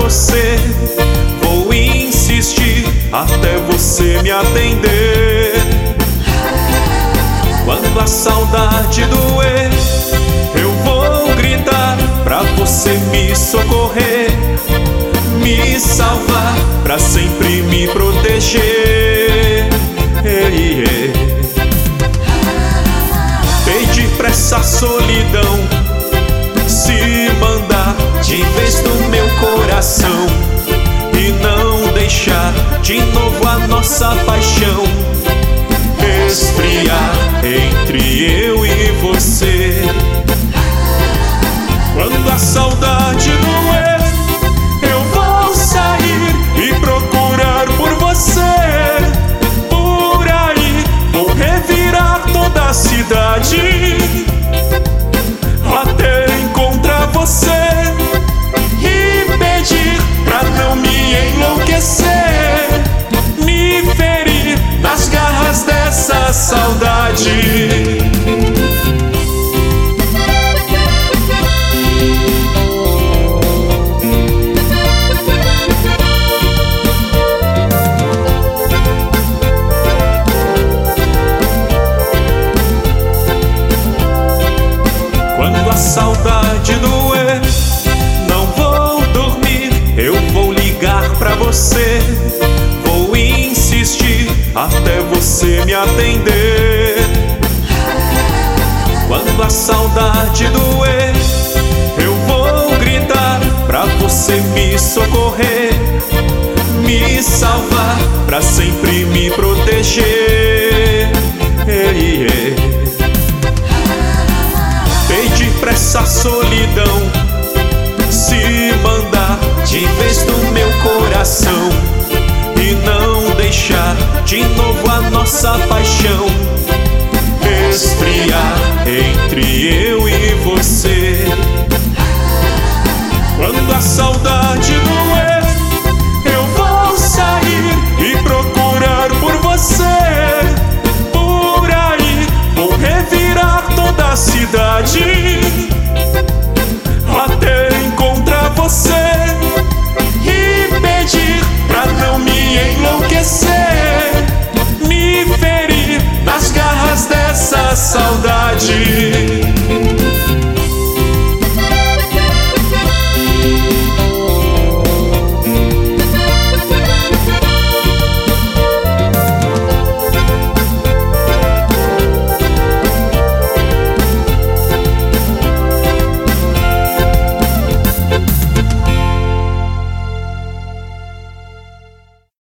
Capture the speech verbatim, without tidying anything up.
você. Vou insistir até você me atender. Quando a saudade doer, eu vou gritar pra você me socorrer, me salvar, pra sempre me proteger. Ei, ei. Pedir pra essa solidão se mandar de vez do meu coração e não deixar de novo a nossa paixão esfriar entre eu e você. Quando a saudade doer, eu vou sair e procurar por você. Por aí vou revirar toda a cidade até encontrar você e pedir pra não me enlouquecer, me ferir nas garras dessa saudade. Quando a saudade doer, não vou dormir, eu vou ligar pra você. Vou insistir até você me atender. Quando a saudade doer, eu vou gritar pra você me socorrer, me salvar, pra sempre me proteger. Ei, ei. Pedir pra essa solidão se mandar de vez do meu coração e não deixar de novo a nossa paixão esfriar entre eu e você. Quando a saudade doer, eu vou sair e procurar por você. Por aí vou revirar toda a cidade até encontrar você e pedir pra não me enlouquecer, me ferir nas garras dessa saudade.